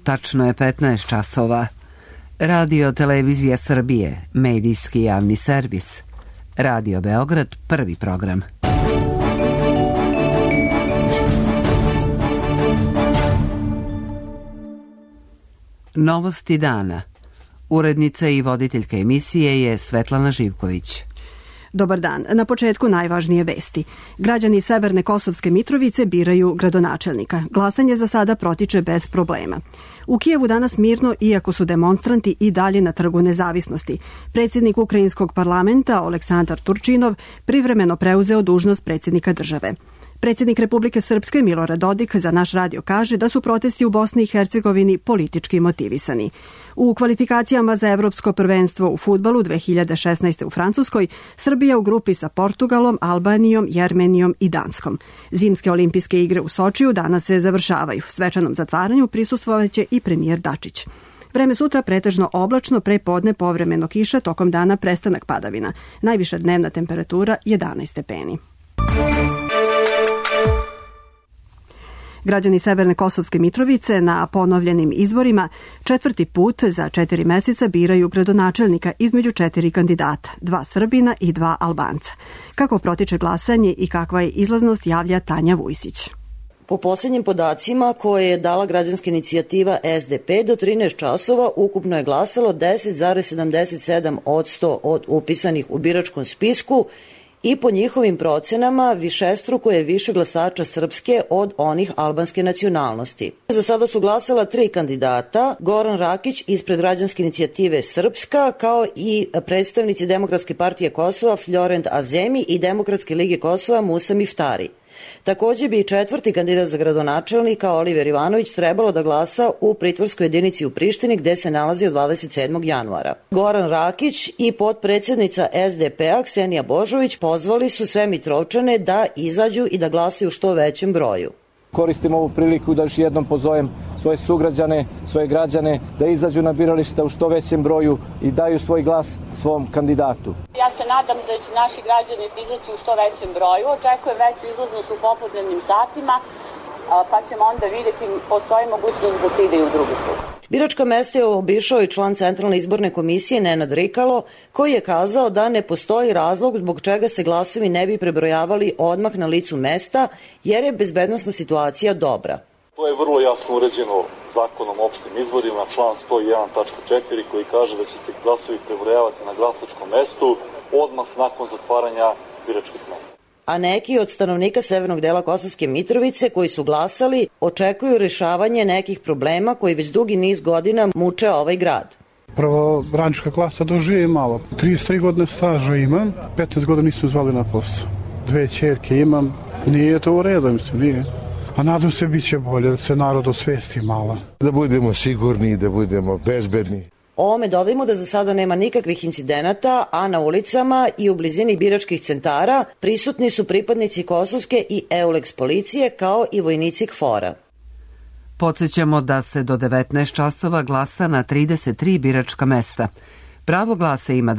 Tačno je 15 časova. Radio Televizija Srbije, medijski javni servis. Radio Beograd, prvi program. Novosti dana. Urednica i voditeljka emisije je Svetlana Živković. Dobar dan. Na početku najvažnije vesti. Građani Severne Kosovske Mitrovice biraju gradonačelnika. Glasanje za sada protiče bez problema. U Kijevu danas mirno, iako su demonstranti i dalje na Trgu nezavisnosti. Predsjednik Ukrajinskog parlamenta Oleksandar Turčinov privremeno preuzeo dužnost predsjednika države. Predsjednik Republike Srpske Milorad Dodik za naš radio kaže da su protesti u Bosni i Hercegovini politički motivisani. U kvalifikacijama za Evropsko prvenstvo u fudbalu 2016. u Francuskoj, Srbija u grupi sa Portugalom, Albanijom, Jermenijom i Danskom. Zimske olimpijske igre u Sočiju danas se završavaju. Svečanom zatvaranju prisustvovaće i premijer Dačić. Vreme sutra pretežno oblačno, pre podne povremeno kiša, tokom dana prestanak padavina. Najviša dnevna temperatura 11 stepeni. Građani Severne Kosovske Mitrovice na ponovljenim izborima četvrti put za 4 meseca biraju gradonačelnika između 4 kandidata, 2 Srbina i 2 Albanca. Kako protiče glasanje i kakva je izlaznost, javlja Tanja Vujsić. Po posljednjim podacima koje je dala građanska inicijativa SDP, do 13 časova ukupno je glasalo 10,77% od upisanih u biračkom spisku i po njihovim procenama višestruko je više glasača srpske od onih albanske nacionalnosti. Za sada su glasala 3 kandidata, Goran Rakić ispred građanske inicijative Srpska, kao i predstavnici Demokratske partije Kosova Florent Azemi i Demokratske lige Kosova Musa Miftari. Također bi i četvrti kandidat za gradonačelnika Oliver Ivanović trebalo da glasa u pritvorskoj jedinici u Prištini gde se nalazi od 27. januara. Goran Rakić i potpredsjednica SDP-a Ksenija Božović pozvali su sve Mitrovčane da izađu i da glasaju u što većem broju. Koristim ovu priliku da još jednom pozovem svoje sugrađane, svoje građane da izađu na birališta u što većem broju i daju svoj glas svom kandidatu. Ja se nadam da će naši građani izaći u što većem broju. Očekujem veću izlaznost u popodnevnim satima, pa ćemo onda vidjeti, postoji mogućnost da se ide i u drugi put. Biračka mesta je obišao i član Centralne izborne komisije Nenad Rikalo, koji je kazao da ne postoji razlog zbog čega se glasovi ne bi prebrojavali odmah na licu mesta, jer je bezbednosna situacija dobra. To je vrlo jasno uređeno zakonom o opštim izborima, član 101.4 koji kaže da će se glasovi prebrojavati na glasačkom mestu odmah nakon zatvaranja biračkih mesta. A neki od stanovnika severnog dela Kosovske Mitrovice koji su glasali očekuju rješavanje nekih problema koji već dugi niz godina muče ovaj grad. Prvo, radnička klasa doživi malo. 33 godine staža imam, 15 godina nisu zvali na posao. 2 ćerke imam, nije to u redu, mislim, nije. A nadam se bit će bolje, da se narod osvesti malo. Da budemo sigurni, da budemo bezbedni. Ovome dodajmo da za sada nema nikakvih incidenata, a na ulicama i u blizini biračkih centara prisutni su pripadnici kosovske i EULEX policije kao i vojnici KFOR-a. Podsjećamo da se do 19 časova glasa na 33 biračka mesta. Pravo glasa ima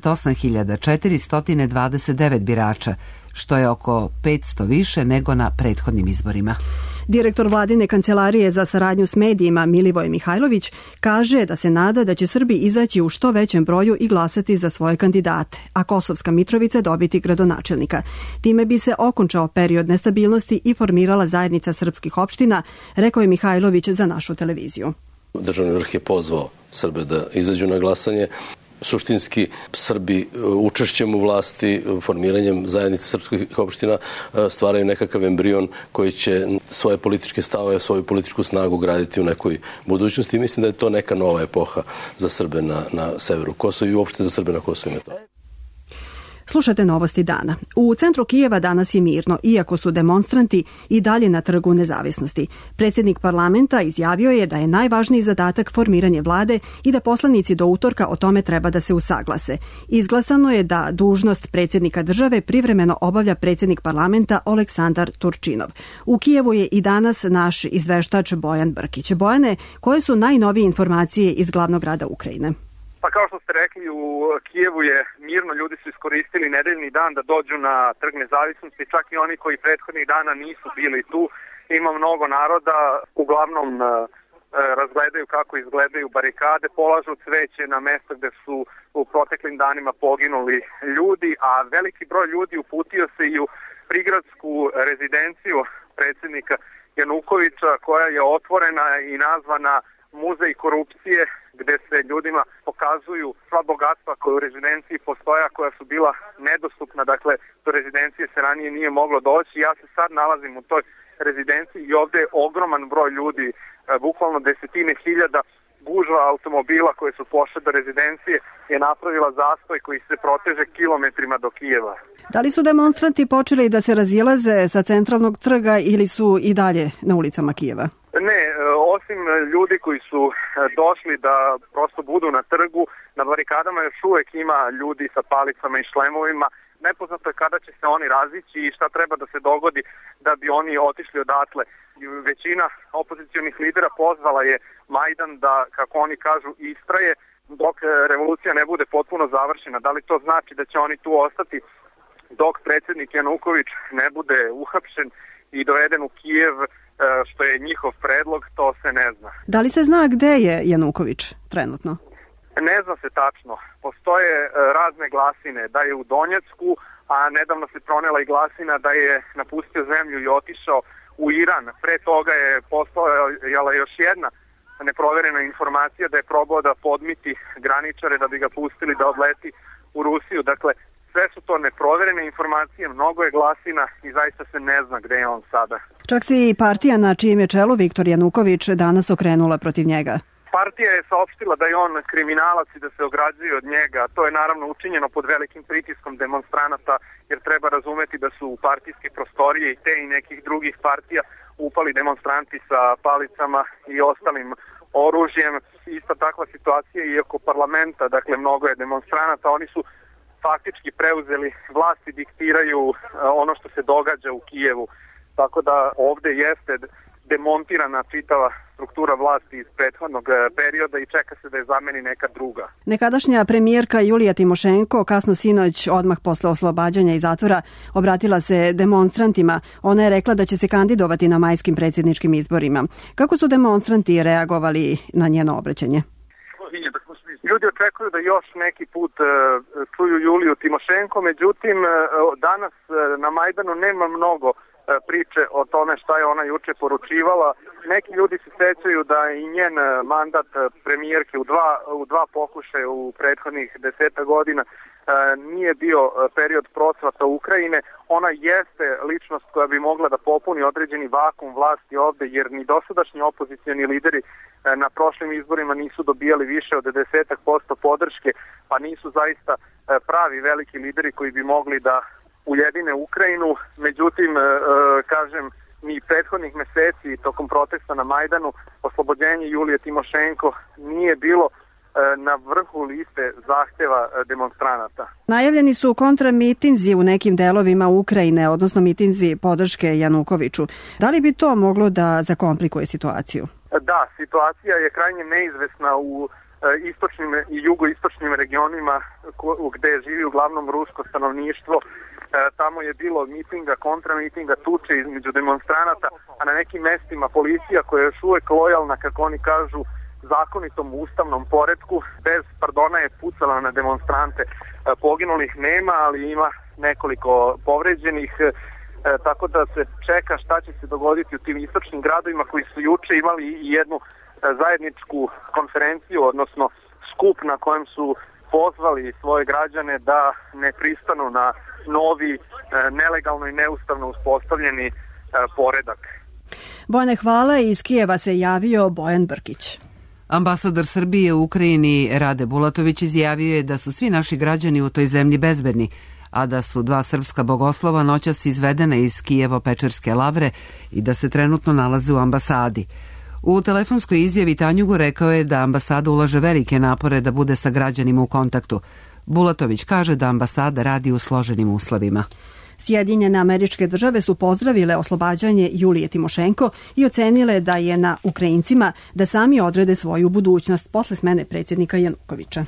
28.429 birača, što je oko 500 više nego na prethodnim izborima. Direktor vladine kancelarije za saradnju s medijima Milivoj Mihajlović kaže da se nada da će Srbi izaći u što većem broju i glasati za svoje kandidate, a Kosovska Mitrovica dobiti gradonačelnika. Time bi se okončao period nestabilnosti i formirala zajednica srpskih opština, rekao je Mihajlović za našu televiziju. Državni vrh je pozvao Srbe da izađu na glasanje. Suštinski Srbi učešćem u vlasti, formiranjem zajednice srpskih opština stvaraju nekakav embrion koji će svoje političke stavove, svoju političku snagu graditi u nekoj budućnosti i mislim da je to neka nova epoha za Srbe na severu Kosova i uopšte za Srbe na Kosovu i Metohiji. Slušate novosti dana. U centru Kijeva danas je mirno, iako su demonstranti i dalje na Trgu nezavisnosti. Predsjednik parlamenta izjavio je da je najvažniji zadatak formiranje vlade i da poslanici do utorka o tome treba da se usaglase. Izglasano je da dužnost predsjednika države privremeno obavlja predsjednik parlamenta Oleksandar Turčinov. U Kijevu je i danas naš izveštač Bojan Brkić. Bojane, koje su najnovije informacije iz glavnog grada Ukrajine? Pa kao što ste rekli, u Kijevu je mirno, ljudi su iskoristili nedeljni dan da dođu na Trg nezavisnosti, čak i oni koji prethodnih dana nisu bili tu. Ima mnogo naroda, uglavnom razgledaju kako izgledaju barikade, polažu cveće na mesta gde su u proteklim danima poginuli ljudi, a veliki broj ljudi uputio se i u prigradsku rezidenciju predsjednika Janukovića, koja je otvorena i nazvana Muzej korupcije, gde se ljudima pokazuju sva bogatstva koje u rezidenciji postoja, koja su bila nedostupna, dakle do rezidencije se ranije nije moglo doći. Ja se sad nalazim u toj rezidenciji i ovde je ogroman broj ljudi, bukvalno desetine hiljada. Gužva automobila koje su pošle do rezidencije je napravila zastoj koji se proteže kilometrima do Kijeva. Da li su demonstranti počeli da se razilaze sa centralnog trga ili su i dalje na ulicama Kijeva? Ne, osim ljudi koji su došli da prosto budu na trgu, na barikadama još uvek ima ljudi sa palicama i šlemovima. Nepoznato je kada će se oni razići i šta treba da se dogodi da bi oni otišli odatle. Većina opozicionih lidera pozvala je Majdan da, kako oni kažu, istraje dok revolucija ne bude potpuno završena. Da li to znači da će oni tu ostati dok predsjednik Januković ne bude uhapšen i doveden u Kijev, što je njihov predlog, to se ne zna. Da li se zna gde je Januković trenutno? Ne zna se tačno. Postoje razne glasine da je u Donjecku, a nedavno se pronela i glasina da je napustio zemlju i otišao u Iran. Pre toga je postojala još jedna neproverena informacija da je probao da podmiti graničare da bi ga pustili da odleti u Rusiju. Dakle, sve su to neproverene informacije, mnogo je glasina i zaista se ne zna gde je on sada. Čak se i partija na čijem je čelu Viktor Januković danas okrenula protiv njega. Partija je saopštila da je on kriminalac i da se ograđuje od njega. To je naravno učinjeno pod velikim pritiskom demonstranata, jer treba razumeti da su u partijske prostorije i te i nekih drugih partija upali demonstranti sa palicama i ostalim oružjem. Ista takva situacija i oko parlamenta, dakle mnogo je demonstranata, oni su faktički preuzeli vlast i diktiraju ono što se događa u Kijevu. Tako da ovde jeste demontirana čitava struktura vlasti iz prethodnog perioda i čeka se da je zameni neka druga. Nekadašnja premijerka Julija Timošenko kasno sinoć, odmah posle oslobađanja iz zatvora, obratila se demonstrantima. Ona je rekla da će se kandidovati na majskim predsjedničkim izborima. Kako su demonstranti reagovali na njeno obraćanje? Ljudi očekuju da još neki put čuju Juliju Timošenko, međutim danas na Majdanu nema mnogo priče o tome šta je ona juče poručivala. Neki ljudi se sećaju da i njen mandat premijerke u dva pokušaja u prethodnih 10 godina nije bio period procvata Ukrajine. Ona jeste ličnost koja bi mogla da popuni određeni vakum vlasti ovde, jer ni dosadašnji opozicioni lideri na prošlim izborima nisu dobijali više od 10% podrške, pa nisu zaista pravi veliki lideri koji bi mogli da ujedine Ukrajinu. Međutim, kažem, ni prethodnih meseci tokom protesta na Majdanu oslobođenje Julije Timošenko nije bilo na vrhu liste zahteva demonstranata. Najavljeni su kontramitinzi u nekim delovima Ukrajine, odnosno mitinzi podrške Janukoviću. Da li bi to moglo da zakomplikuje situaciju? Da, situacija je krajnje neizvesna u istočnim i jugoistočnim regionima gde živi uglavnom rusko stanovništvo. Tamo je bilo mitinga, kontramitinga, tuče između demonstranata, a na nekim mestima policija koja je još uvek lojalna, kako oni kažu, zakonitom ustavnom poretku, bez pardona je pucala na demonstrante. Poginulih nema, ali ima nekoliko povređenih, tako da se čeka šta će se dogoditi u tim istočnim gradovima koji su juče imali i jednu zajedničku konferenciju, odnosno skup na kojem su pozvali svoje građane da ne pristanu na novi, nelegalno i neustavno uspostavljeni poredak. Bojane, hvala. Iz Kijeva se javio Bojan Brkić. Ambasador Srbije u Ukrajini Rade Bulatović izjavio je da su svi naši građani u toj zemlji bezbedni, a da su 2 srpska bogoslova noćas izvedena iz Kijevo-Pečerske lavre i da se trenutno nalaze u ambasadi. U telefonskoj izjavi Tanjugu rekao je da ambasada ulaže velike napore da bude sa građanima u kontaktu. Bulatović kaže da ambasada radi u složenim uslovima. Sjedinjene Američke Države su pozdravile oslobađanje Julije Timošenko i ocenile da je na Ukrajincima da sami odrede svoju budućnost posle smene predsjednika Janukovića.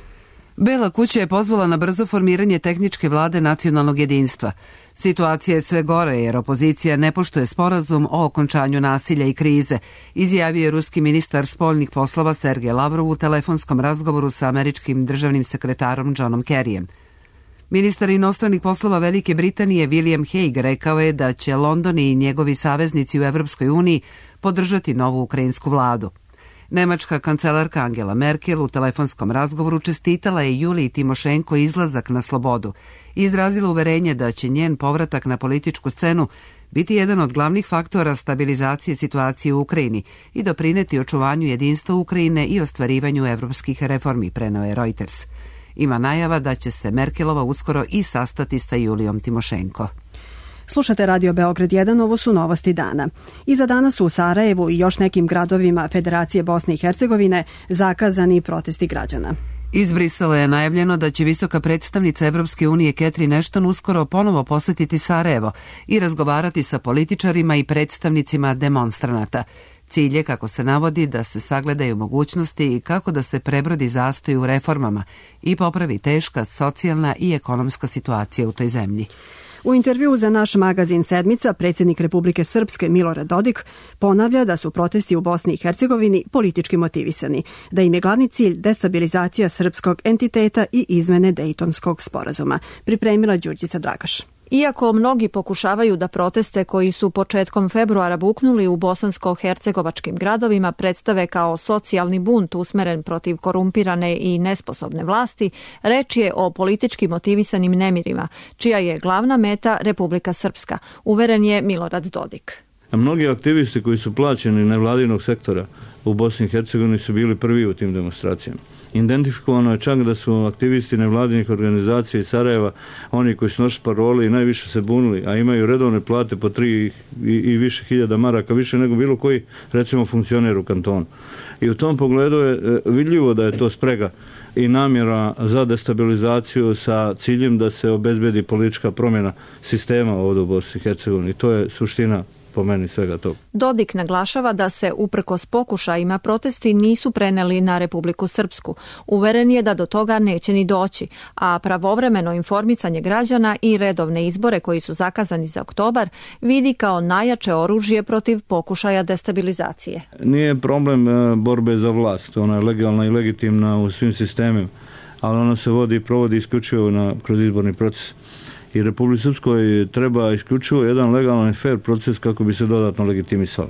Bela kuća je pozvala na brzo formiranje tehničke vlade nacionalnog jedinstva. Situacija je sve gore jer opozicija ne poštuje sporazum o okončanju nasilja i krize, izjavio je ruski ministar spoljnih poslova Sergej Lavrov u telefonskom razgovoru sa američkim državnim sekretarom Johnom Kerryjem. Ministar inostranih poslova Velike Britanije William Hague rekao je da će London i njegovi saveznici u Evropskoj uniji podržati novu ukrajinsku vladu. Nemačka kancelarka Angela Merkel u telefonskom razgovoru čestitala je Juliji Timošenko izlazak na slobodu i izrazila uverenje da će njen povratak na političku scenu biti jedan od glavnih faktora stabilizacije situacije u Ukrajini i doprineti očuvanju jedinstva Ukrajine i ostvarivanju evropskih reformi, preneo je Reuters. Ima najava da će se Merkelova uskoro i sastati sa Julijom Timošenko. Slušate Radio Beograd 1, ovo su novosti dana. Iza dana su u Sarajevu i još nekim gradovima Federacije Bosne i Hercegovine zakazani protesti građana. Iz Brisela je najavljeno da će visoka predstavnica Evropske unije Catherine Ashton uskoro ponovo posetiti Sarajevo i razgovarati sa političarima i predstavnicima demonstranata. Cilj je, kako se navodi, da se sagledaju mogućnosti i kako da se prebrodi zastoj u reformama i popravi teška socijalna i ekonomska situacija u toj zemlji. U intervjuu za naš magazin Sedmica, predsjednik Republike Srpske Milorad Dodik ponavlja da su protesti u Bosni i Hercegovini politički motivisani, da im je glavni cilj destabilizacija srpskog entiteta i izmene Dejtonskog sporazuma. Pripremila Đurđica Dragaš. Iako mnogi pokušavaju da proteste koji su početkom februara buknuli u bosansko-hercegovačkim gradovima predstave kao socijalni bunt usmeren protiv korumpirane i nesposobne vlasti, reč je o politički motivisanim nemirima, čija je glavna meta Republika Srpska, uveren je Milorad Dodik. Mnogi aktivisti koji su plaćeni nevladinog sektora u Bosni i Hercegovini su bili prvi u tim demonstracijama. Identifikovano je čak da su aktivisti nevladinih organizacija iz Sarajeva, oni koji su nosili parole i najviše se bunili, a imaju redovne plate po 3 i više hiljada maraka, više nego bilo koji, recimo, funkcioner u kantonu. I u tom pogledu je vidljivo da je to sprega i namjera za destabilizaciju sa ciljem da se obezbedi politička promjena sistema ovdje u Bosni i Hercegovini. To je suština, po meni, svega toga. Dodik naglašava da se uprkos pokušajima protesti nisu preneli na Republiku Srpsku. Uveren je da do toga neće ni doći, a pravovremeno informisanje građana i redovne izbore koji su zakazani za oktobar vidi kao najjače oružje protiv pokušaja destabilizacije. Nije problem borbe za vlast, ona je legalna i legitimna u svim sistemima, ali ona se vodi i provodi isključivo kroz izborni proces. I Republici Srpskoj treba isključivo jedan legalan i fair proces kako bi se dodatno legitimisalo.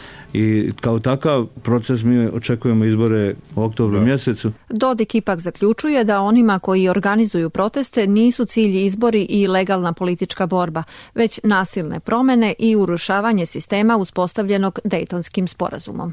I kao takav proces mi očekujemo izbore u oktobru mjesecu. Dodik ipak zaključuje da onima koji organizuju proteste nisu cilj izbori i legalna politička borba, već nasilne promjene i urušavanje sistema uspostavljenog Dejtonskim sporazumom.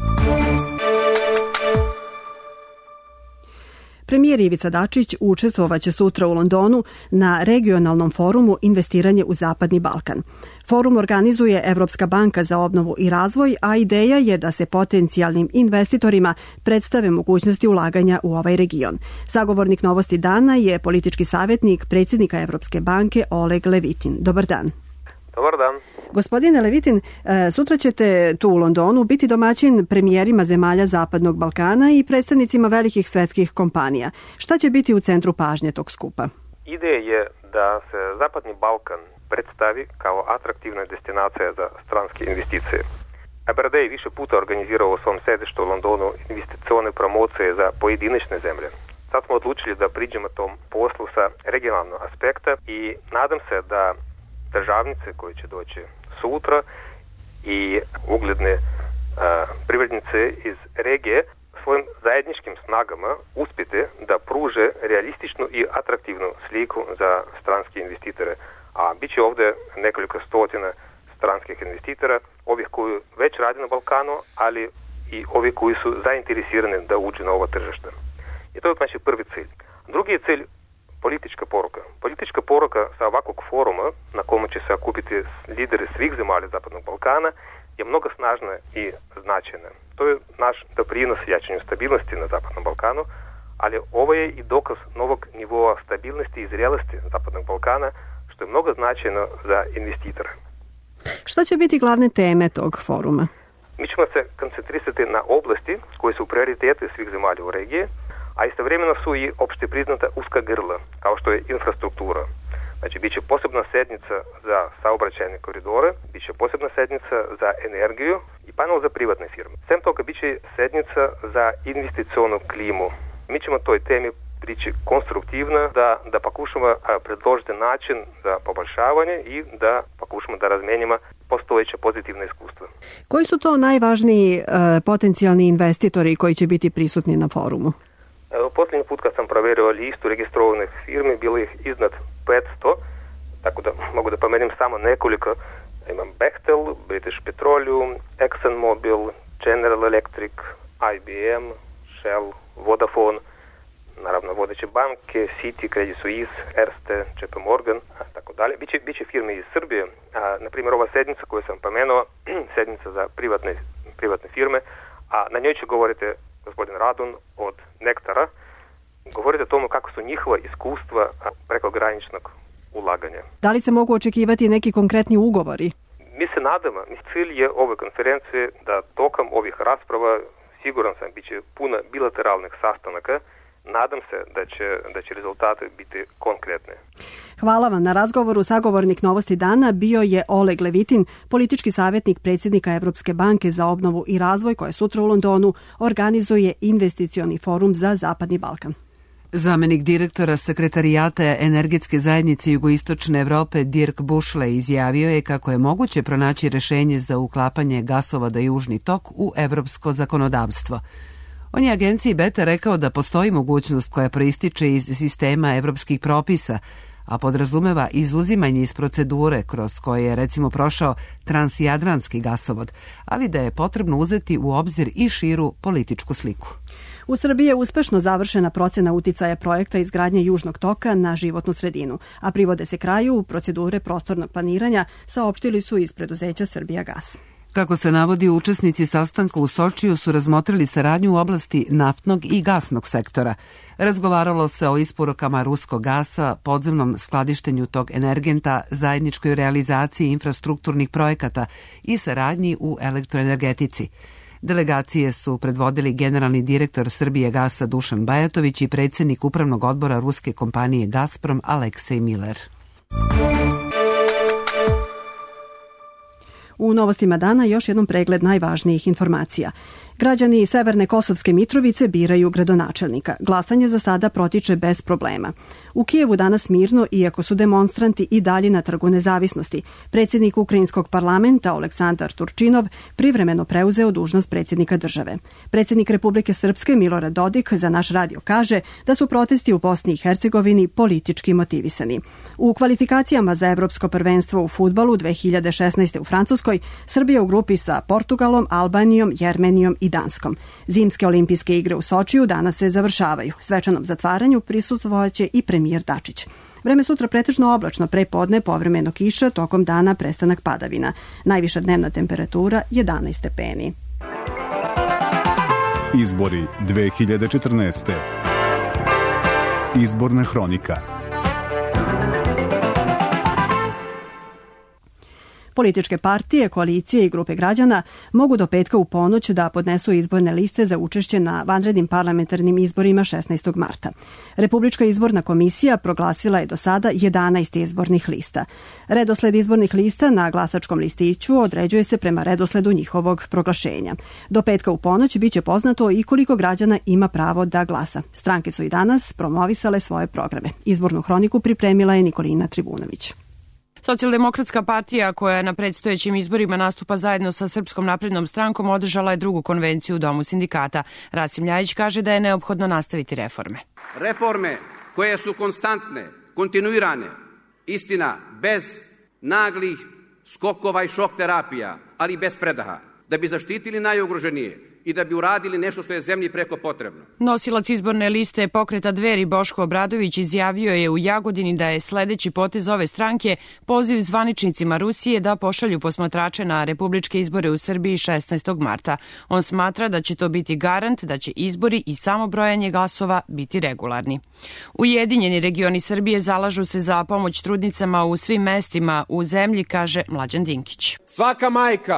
Premijer Ivica Dačić učestvovaće sutra u Londonu na regionalnom forumu Investiranje u Zapadni Balkan. Forum organizuje Evropska banka za obnovu i razvoj, a ideja je da se potencijalnim investitorima predstave mogućnosti ulaganja u ovaj region. Sagovornik Novosti dana je politički savjetnik predsjednika Evropske banke Oleg Levitin. Dobar dan. Dobar dan. Gospodine Levitin, sutra ćete tu u Londonu biti domaćin premijerima zemalja Zapadnog Balkana i predstavnicima velikih svetskih kompanija. Šta će biti u centru pažnje tog skupa? Ideja je da se Zapadni Balkan predstavi kao atraktivna destinacija za stranske investicije. EBRD je više puta organizirao u svom sedištu u Londonu investicione promocije za pojedinačne zemlje. Sad smo odlučili da priđemo tom poslu sa regionalnog aspekta i nadam se da državnice koji će doći sutra i ugledne privrednice iz regije svojim zajedničkim snagama uspjeti da pruže realističnu i atraktivnu sliku za stranske investitore. A bit će ovdje nekoliko stotina stranskih investitora, ovih koji već rade na Balkanu, ali i ovi koji su zainteresirani da uđu na ovo tržište. I to je znači prvi cilj. Drugi je cilj politička poruka. Politička poruka sa ovakvog foruma na komu će se okupiti lideri svih zemalja Zapadnog Balkana je mnogo snažna i značajna. To je naš doprinos jačanju stabilnosti na Zapadnom Balkanu, ali ovo je i dokaz novog nivoa stabilnosti i zrelosti Zapadnog Balkana, što je mnogo značajno za investitore. Što će biti glavne teme tog foruma? Mi ćemo se koncentrirati na oblasti koje su prioritete svih zemalja u regiji, a istovremeno su i opšte priznata uska grla, kao što je infrastruktura. Znači, bit će posebna sednica za saobraćajne koridore, bit će posebna sednica za energiju i panel za privatne firme. Sem toga, bit će sednica za investicionu klimu. Mi ćemo toj temi prići konstruktivno, da pokušamo predložiti način za poboljšavanje i da pokušamo da razmenimo postojeće pozitivne iskustva. Koji su to najvažniji potencijalni investitori koji će biti prisutni na forumu? Posljednji put kad sam proverio listu registrovanih firmi, bilo ih iznad 500, tako da mogu da pomenem samo nekoliko. Imam Bechtel, British Petroleum, ExxonMobil, General Electric, IBM, Shell, Vodafone, naravno vodeće banke, Citi, Credit Suisse, Erste, JP Morgan, tako dalje. Biće firme iz Srbije. Na primjer, ova sednica koju sam pomenuo, sednica za privatne firme, a na njoj će govoriti gospodin Radun od Nektara, govorite o tomu kako su njihova iskustva prekograničnog ulaganja. Da li se mogu očekivati neki konkretni ugovori? Mi se nadamo, cilj je ove konferencije da tokom ovih rasprava, siguran sam, bit će puno bilateralnih sastanaka. Nadam se da će rezultate biti konkretne. Hvala vam. Na razgovoru sagovornik Novosti dana bio je Oleg Levitin, politički savjetnik predsjednika Evropske banke za obnovu i razvoj, koje sutra u Londonu organizuje investicioni forum za Zapadni Balkan. Zamenik direktora Sekretarijata energetske zajednice Jugoistočne Evrope Dirk Bušle izjavio je kako je moguće pronaći rešenje za uklapanje gasovoda Južni tok u evropsko zakonodavstvo. On je agenciji Beta rekao da postoji mogućnost koja proističe iz sistema evropskih propisa, a podrazumeva izuzimanje iz procedure kroz koje je recimo prošao transjadranski gasovod, ali da je potrebno uzeti u obzir i širu političku sliku. U Srbiji je uspešno završena procena uticaja projekta izgradnje Južnog toka na životnu sredinu, a privode se kraju procedure prostornog planiranja, saopštili su iz preduzeća Srbijagas. Kako se navodi, učesnici sastanka u Sočiju su razmotrili saradnju u oblasti naftnog i gasnog sektora. Razgovaralo se o isporukama ruskog gasa, podzemnom skladištenju tog energenta, zajedničkoj realizaciji infrastrukturnih projekata i saradnji u elektroenergetici. Delegacije su predvodili generalni direktor Srbijagasa Dušan Bajatović i predsjednik upravnog odbora ruske kompanije Gazprom Aleksej Miller. U novostima dana još jednom pregled najvažnijih informacija. Građani Severne Kosovske Mitrovice biraju gradonačelnika. Glasanje za sada protiče bez problema. U Kijevu danas mirno, iako su demonstranti i dalje na Trgu nezavisnosti. Predsjednik Ukrajinskog parlamenta Oleksandar Turčinov privremeno preuzeo dužnost predsjednika države. Predsjednik Republike Srpske Milorad Dodik za naš radio kaže da su protesti u Bosni i Hercegovini politički motivisani. U kvalifikacijama za Evropsko prvenstvo u fudbalu 2016. u Francuskoj, Srbija u grupi sa Portugalom, Albanijom, Jermenijom i Danskom. Zimske olimpijske igre u Sočiju danas se završavaju. Svečanom zatvaranju prisustvovaće i premijer Dačić. Vreme sutra pretežno oblačno, pre podne povremeno kiša, tokom dana prestanak padavina. Najviša dnevna temperatura 11 stepeni. Izbori 2014. Izborna hronika. Političke partije, koalicije i grupe građana mogu do petka u ponoć da podnesu izborne liste za učešće na vanrednim parlamentarnim izborima 16. marta. Republička izborna komisija proglasila je do sada 11 izbornih lista. Redosled izbornih lista na glasačkom listiću određuje se prema redosledu njihovog proglašenja. Do petka u ponoć biće poznato i koliko građana ima pravo da glasa. Stranke su i danas promovisale svoje programe. Izbornu hroniku pripremila je Nikolina Tribunović. Socijaldemokratska partija, koja na predstojećim izborima nastupa zajedno sa Srpskom naprednom strankom, održala je drugu konvenciju u Domu sindikata. Rasim Ljajić kaže da je neophodno nastaviti reforme. Reforme koje su konstantne, kontinuirane, istina, bez naglih skokova i šok terapija, ali bez predaha, da bi zaštitili najugroženije i da bi uradili nešto što je zemlji preko potrebno. Nosilac izborne liste Pokreta Dveri Boško Obradović izjavio je u Jagodini da je sledeći potez ove stranke poziv zvaničnicima Rusije da pošalju posmatrače na republičke izbore u Srbiji 16. marta. On smatra da će to biti garant da će izbori i samobrojanje glasova biti regularni. Ujedinjeni regioni Srbije zalažu se za pomoć trudnicama u svim mestima u zemlji, kaže Mlađan Dinkić. Svaka majka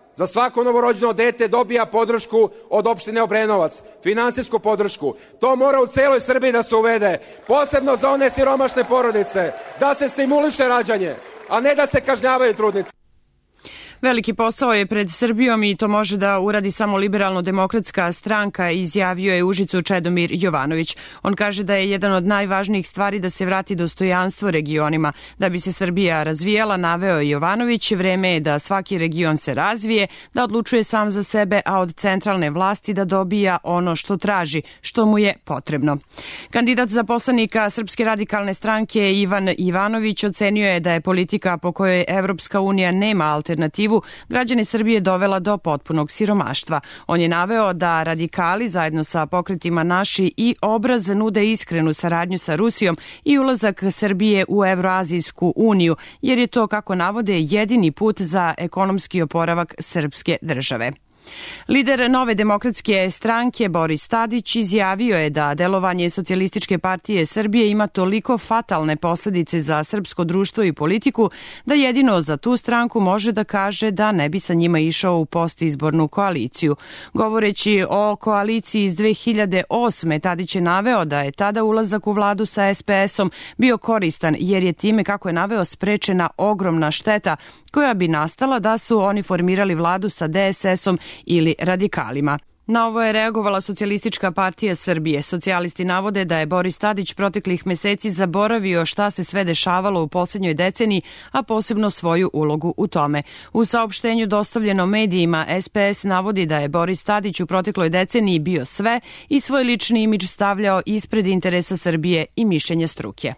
za svako novorođeno dete dobija podršku od opštine Obrenovac, finansijsku podršku. To mora u celoj Srbiji da se uvede, posebno za one siromašne porodice, da se stimuliše rađanje, a ne da se kažnjavaju trudnice. Veliki posao je pred Srbijom i to može da uradi samo Liberalno-demokratska stranka, izjavio je Užicu Čedomir Jovanović. On kaže da je jedan od najvažnijih stvari da se vrati dostojanstvo regionima. Da bi se Srbija razvijala, naveo je Jovanović, vreme je da svaki region se razvije, da odlučuje sam za sebe, a od centralne vlasti da dobija ono što traži, što mu je potrebno. Kandidat za poslanika Srpske radikalne stranke Ivan Ivanović ocenio je da je politika po kojoj Evropska unija nema alternativu građane Srbije dovela do potpunog siromaštva. On je naveo da radikali zajedno sa pokretima Naši i Obraz nude iskrenu saradnju sa Rusijom i ulazak Srbije u Evroazijsku uniju, jer je to, kako navode, jedini put za ekonomski oporavak srpske države. Lider Nove demokratske stranke Boris Tadić izjavio je da delovanje Socijalističke partije Srbije ima toliko fatalne posledice za srpsko društvo i politiku da jedino za tu stranku može da kaže da ne bi sa njima išao u postizbornu koaliciju. Govoreći o koaliciji iz 2008. Tadić je naveo da je tada ulazak u vladu sa SPS-om bio koristan jer je time, kako je naveo, sprečena ogromna šteta koja bi nastala da su oni formirali vladu sa DSS-om ili radikalima. Na ovo je reagovala Socijalistička partija Srbije. Socijalisti navode da je Boris Tadić proteklih meseci zaboravio šta se sve dešavalo u posljednjoj deceniji, a posebno svoju ulogu u tome. U saopštenju dostavljeno medijima, SPS navodi da je Boris Tadić u protekloj deceniji bio sve i svoj lični imidž stavljao ispred interesa Srbije i mišljenja struke.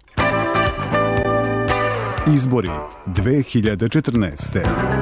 Izbori 2014.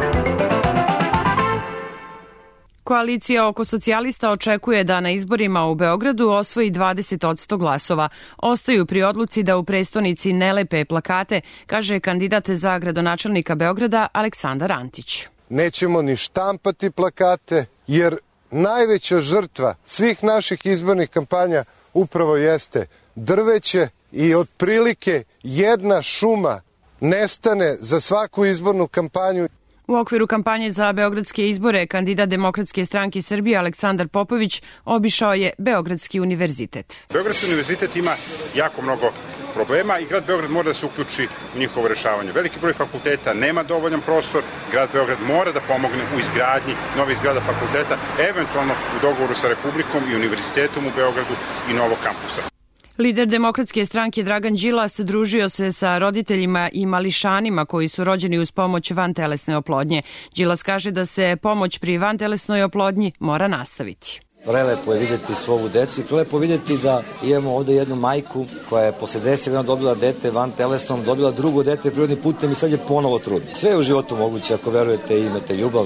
Koalicija oko socijalista očekuje da na izborima u Beogradu osvoji 20% glasova. Ostaju pri odluci da u prestonici ne lepe plakate, kaže kandidat za gradonačelnika Beograda Aleksandar Antić. Nećemo ni štampati plakate, jer najveća žrtva svih naših izbornih kampanja upravo jeste drveće i otprilike jedna šuma nestane za svaku izbornu kampanju. U okviru kampanje za beogradske izbore kandidat Demokratske stranke Srbije Aleksandar Popović obišao je Beogradski univerzitet. Beogradski univerzitet ima jako mnogo problema i grad Beograd mora da se uključi u njihovo rešavanje. Veliki broj fakulteta nema dovoljan prostor, grad Beograd mora da pomogne u izgradnji novih zgrada fakulteta, eventualno u dogovoru sa Republikom i univerzitetom u Beogradu i novog kampusa. Lider Demokratske stranke Dragan Đilas družio se sa roditeljima i mališanima koji su rođeni uz pomoć vantelesne oplodnje. Đilas kaže da se pomoć pri vantelesnoj oplodnji mora nastaviti. Prelepo je vidjeti svoju decu i prelepo vidjeti da imamo ovde jednu majku koja je posle 10 godina dobila dete vantelesnom, dobila drugo dete prirodnim putem i sad je ponovo trudna. Sve je u životu moguće ako verujete i imate ljubav.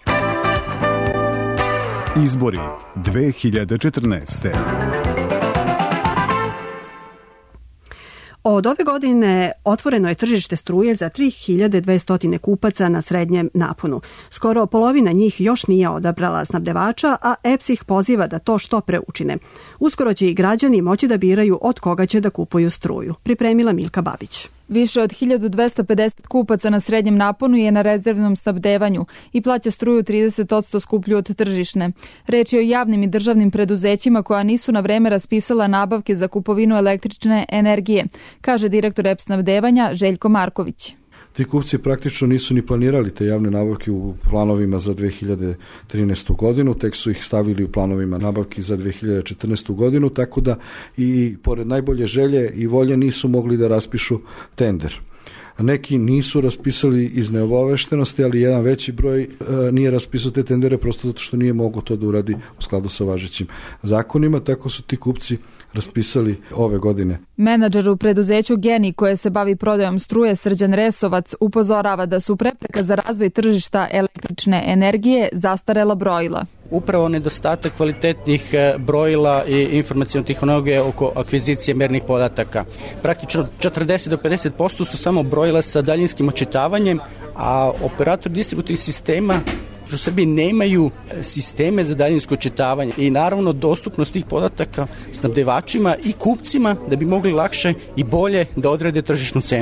Izbori 2014. Od ove godine otvoreno je tržište struje za 3200 kupaca na srednjem naponu. Skoro polovina njih još nije odabrala snabdevača, a EPS ih poziva da to što pre učine. Uskoro će i građani moći da biraju od koga će da kupuju struju. Pripremila Milka Babić. Više od 1250 kupaca na srednjem naponu je na rezervnom snabdevanju i plaća struju 30% skuplju od tržišne. Reč je o javnim i državnim preduzećima koja nisu na vreme raspisala nabavke za kupovinu električne energije, kaže direktor EPS snabdevanja Željko Marković. Ti kupci praktično nisu ni planirali te javne nabavke u planovima za 2013. godinu, tek su ih stavili u planovima nabavki za 2014. godinu, tako da i pored najbolje želje i volje nisu mogli da raspišu tender. Neki nisu raspisali iz neobaveštenosti, ali jedan veći broj nije raspisao te tendere prosto zato što nije mogao to da uradi u skladu sa važećim zakonima, tako su ti kupci raspisali ove godine. Menadžer u preduzeću Geni koje se bavi prodajom struje Srđan Resovac upozorava da su prepreka za razvoj tržišta električne energije zastarela brojila. Upravo nedostatak kvalitetnih brojila i informacijalne tehnologije oko akvizicije mernih podataka. Praktično 40 do 50% su samo brojila sa daljinskim očitavanjem, a operator distributivnih sistema u Srbiji nemaju sisteme za daljinsko očitavanje i naravno dostupnost tih podataka snabdevačima i kupcima da bi mogli lakše i bolje da odrede tržišnu cenu.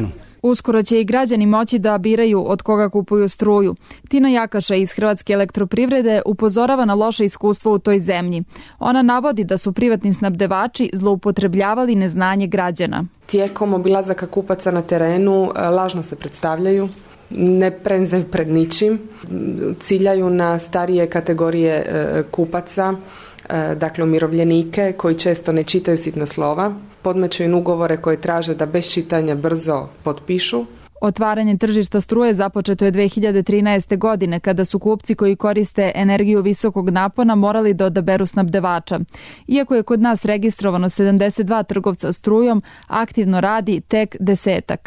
Uskoro će i građani moći da biraju od koga kupuju struju. Tina Jakaša iz Hrvatske elektroprivrede upozorava na loše iskustvo u toj zemlji. Ona navodi da su privatni snabdevači zloupotrebljavali neznanje građana. Tijekom obilazaka kupaca na terenu lažno se predstavljaju, ne prenzaju pred ničim, ciljaju na starije kategorije kupaca, dakle umirovljenike koji često ne čitaju sitna slova, podmeću im ugovore koje traže da bez čitanja brzo potpišu. Otvaranje tržišta struje započeto je 2013. godine kada su kupci koji koriste energiju visokog napona morali da odaberu snabdevača. Iako je kod nas registrovano 72 trgovca strujom, aktivno radi tek 10.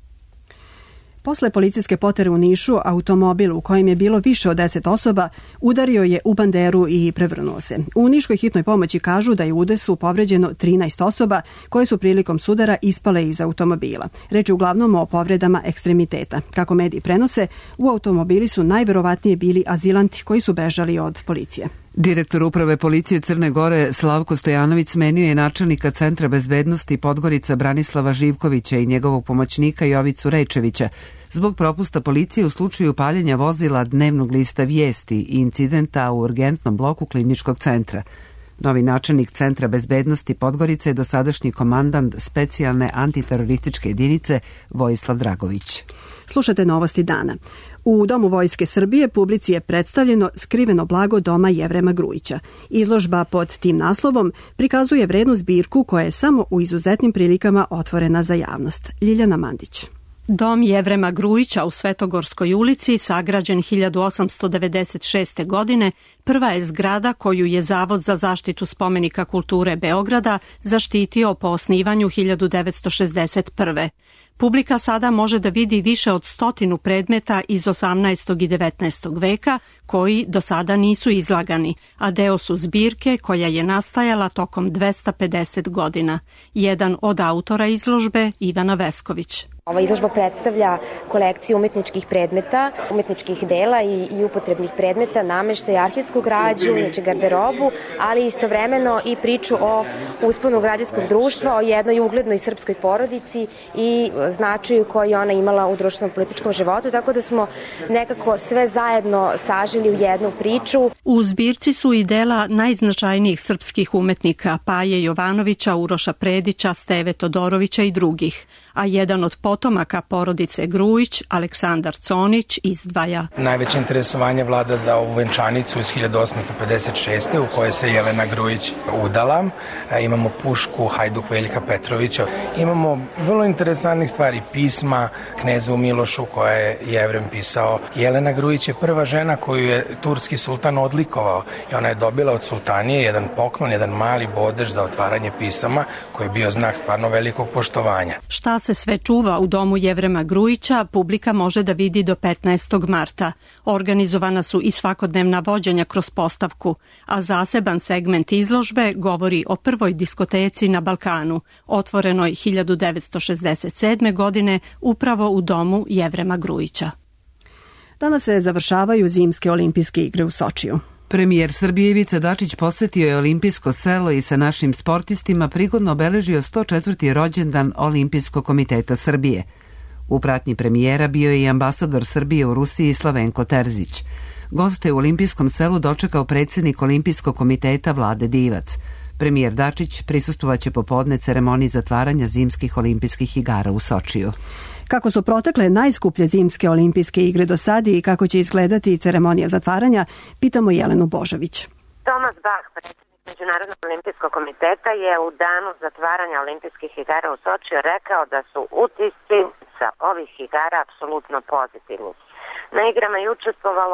Posle policijske potere u Nišu, automobil u kojem je bilo više od 10 osoba udario je u banderu i prevrnuo se. U Niškoj hitnoj pomoći kažu da je u udesu povređeno 13 osoba koje su prilikom sudara ispale iz automobila. Reč je uglavnom o povredama ekstremiteta. Kako mediji prenose, u automobili su najverovatnije bili azilanti koji su bežali od policije. Direktor uprave policije Crne Gore Slavko Stojanović smenio je načelnika Centra bezbednosti Podgorica Branislava Živkovića i njegovog pomoćnika Jovicu Rečevića zbog propusta policije u slučaju paljenja vozila dnevnog lista Vijesti i incidenta u urgentnom bloku kliničkog centra. Novi načelnik Centra bezbednosti Podgorica je dosadašnji komandant specijalne antiterorističke jedinice Vojislav Dragović. Slušate novosti dana. U Domu Vojske Srbije publici je predstavljeno skriveno blago Doma Jevrema Grujića. Izložba pod tim naslovom prikazuje vrednu zbirku koja je samo u izuzetnim prilikama otvorena za javnost. Ljiljana Mandić. Dom Jevrema Grujića u Svetogorskoj ulici, sagrađen 1896. godine, prva je zgrada koju je Zavod za zaštitu spomenika kulture Beograda zaštitio po osnivanju 1961. Publika sada može da vidi više od 100 predmeta iz 18. i 19. veka koji do sada nisu izlagani, a deo su zbirke koja je nastajala tokom 250 godina. Jedan od autora izložbe, Ivana Vesković. Ova izložba predstavlja kolekciju umetničkih predmeta, umetničkih dela i upotrebnih predmeta, nameštaj, arhivsku građu, znači garderobu, ali istovremeno i priču o usponu građanskog društva, o jednoj uglednoj srpskoj porodici i značaju koji ona imala u društvenom političkom životu, tako da smo nekako sve zajedno sažili u jednu priču. U zbirci su i dela najznačajnijih srpskih umetnika, Paje Jovanovića, Uroša Predića, Steve Todorovića i drugih, a jedan od potomaka porodice Grujić, Aleksandar Conić, izdvaja. Najveće interesovanje vlada za ovu venčanicu iz 1856. u kojoj se Jelena Grujić udala. Imamo pušku Hajduk Veljka Petrovića. Imamo vrlo interesantnih stvari, pisma knezu Milošu koja je Jevrem pisao. Jelena Grujić je prva žena koju je turski sultan odlikovao i ona je dobila od sultanije jedan poklon, jedan mali bodež za otvaranje pisama koji je bio znak stvarno velikog poštovanja. Šta se sve čuva u Domu Jevrema Grujića, publika može da vidi do 15. marta. Organizovana su i svakodnevna vođenja kroz postavku, a zaseban segment izložbe govori o prvoj diskoteci na Balkanu, otvorenoj 1967. godine upravo u Domu Jevrema Grujića. Danas se završavaju zimske olimpijske igre u Sočiju. Premijer Srbije Ivica Dačić posetio je olimpijsko selo i sa našim sportistima prigodno obeležio 104. rođendan Olimpijskog komiteta Srbije. U pratnji premijera bio je i ambasador Srbije u Rusiji Slavenko Terzić. Goste u olimpijskom selu dočekao predsjednik Olimpijskog komiteta Vlade Divac. Premijer Dačić prisustvovaće popodne ceremoniji zatvaranja zimskih olimpijskih igara u Sočiju. Kako su protekle najskuplje zimske olimpijske igre do sad i kako će izgledati ceremonija zatvaranja, pitamo Jelenu Božović. Tomas Bach, predsjednik Međunarodnog olimpijskog komiteta, je u danu zatvaranja olimpijskih igara u Sočiju rekao da su utisci sa ovih igara apsolutno pozitivni. Na igrama je učestvovalo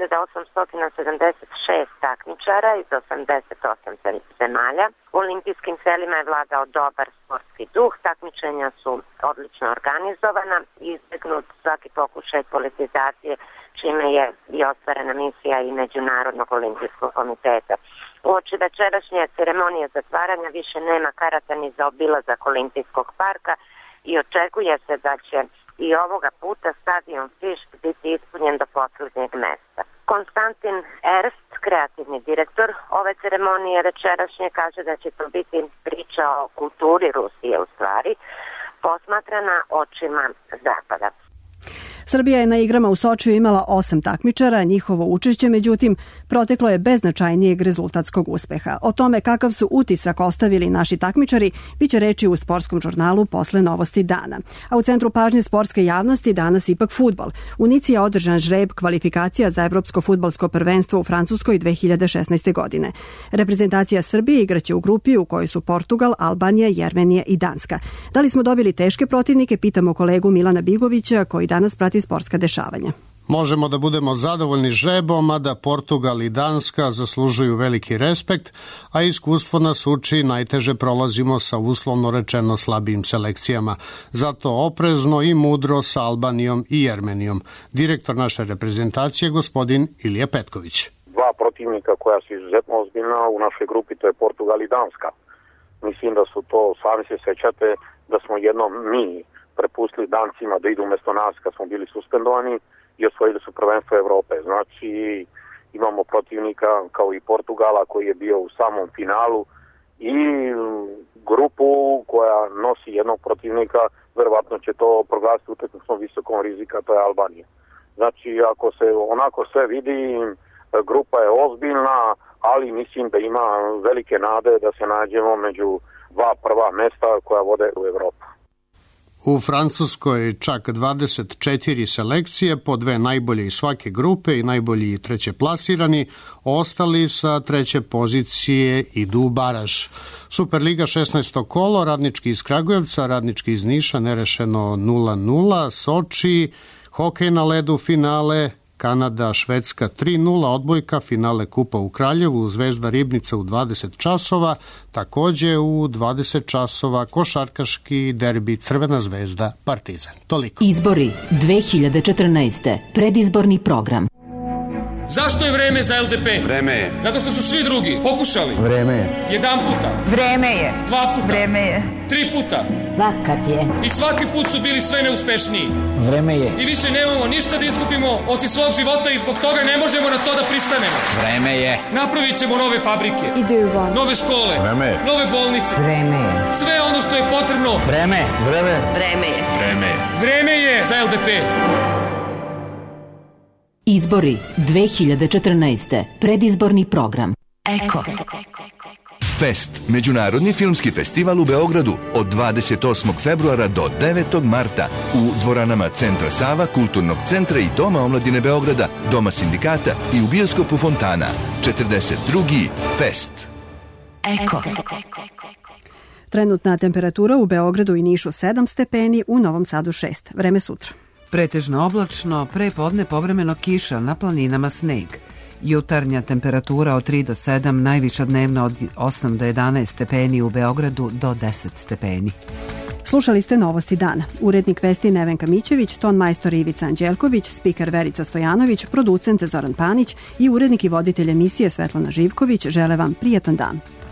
2876 takmičara iz 88 zemalja. U olimpijskim selima je vladao dobar sportski duh, takmičenja su odlično organizovana i izbegnut svaki pokušaj politizacije, čime je i ostvarena misija i Međunarodnog olimpijskog komiteta. Uoči večerašnje ceremonije zatvaranja više nema karata ni za obilazak olimpijskog parka i očekuje se da će i ovoga puta stadion Fišt biti ispunjen do posljednjeg mesta. Konstantin Erst, kreativni direktor ove ceremonije večerašnje, kaže da će to biti priča o kulturi Rusije u stvari, posmatrana očima Zapada. Srbija je na igrama u Sočiju imala 8 takmičara, njihovo učešće, međutim, proteklo je bez značajnijeg rezultatskog uspeha. O tome kakav su utisak ostavili naši takmičari biće reči u sportskom žurnalu posle novosti dana. A u centru pažnje sportske javnosti danas ipak fudbal. U Nici je održan žreb kvalifikacija za Evropsko fudbalsko prvenstvo u Francuskoj 2016. godine. Reprezentacija Srbije igraće u grupi u kojoj su Portugal, Albanija, Jermenija i Danska. Da li smo dobili teške protivnike, pitamo kolegu Milana Bigovića koji danas prati sportska dešavanja. Možemo da budemo zadovoljni žrebom, a da Portugal i Danska zaslužuju veliki respekt, a iskustvo nas uči najteže prolazimo sa uslovno rečeno slabijim selekcijama. Zato oprezno i mudro sa Albanijom i Jermenijom. Direktor naše reprezentacije, gospodin Ilija Petković. Dva protivnika koja su izuzetno ozbiljna u našoj grupi, to je Portugal i Danska. Mislim da su to, sami se sećate, da smo jednom mi prepustili Dancima da idu umjesto nas kad smo bili suspendovani i osvojili su prvenstvo Evrope. Znači imamo protivnika kao i Portugala koji je bio u samom finalu i grupu koja nosi jednog protivnika, verovatno će to proglasiti utakmicom visokom rizika, to je Albanija. Znači ako se onako sve vidi, grupa je ozbiljna, ali mislim da ima velike nade da se nađemo među dva prva mesta koja vode u Evropu. U Francuskoj čak 24 selekcije, po 2 najbolje iz svake grupe i najbolji treće plasirani, ostali sa treće pozicije idu u baraž. Superliga 16. kolo, Radnički iz Kragujevca, Radnički iz Niša, nerešeno 0-0, Soči, hokej na ledu, finale, Kanada, Švedska 3-0, odbojka, finale Kupa u Kraljevu, Zvezda Ribnica u 20 časova, takođe u 20 časova košarkaški derbi Crvena zvezda Partizan. Toliko. Izbori 2014. Predizborni program. Zašto je vreme za LDP? Vreme je. Zato što su svi drugi pokušali. Vreme je. Jedan puta. Vreme je. Dva puta. Vreme je. 3 puta. Vakat je. I svaki put su bili sve neuspešniji. Vreme je. I više nemamo ništa da izgubimo osim svog života i zbog toga ne možemo na to da pristanemo. Vreme je. Napravit ćemo nove fabrike. Idu van. Nove škole. Vreme je. Nove bolnice. Vreme je. Sve ono što je potrebno. Vreme. Vreme. Vreme je. Vreme je. Vreme je za LDP. Izbori 2014. Predizborni program. Eko. Fest, međunarodni filmski festival u Beogradu od 28. februara do 9. marta u dvoranama Centra Sava, Kulturnog centra i Doma omladine Beograda, Doma sindikata i u bioskopu Fontana. 42. Fest. Eko. Trenutna temperatura u Beogradu i Nišu 7 stepeni, u Novom Sadu 6. Vreme sutra. Pretežno oblačno, pre podne povremeno kiša, na planinama sneg. Jutarnja temperatura od 3 do 7, najviša dnevna od 8 do 11 stepeni, u Beogradu do 10 stepeni. Slušali ste novosti dana. Urednik vesti Nevenka Mićević, ton majstor Ivica Anđelković, spiker Verica Stojanović, producent Zoran Panić i urednik i voditelj emisije Svetlana Živković žele vam prijatan dan.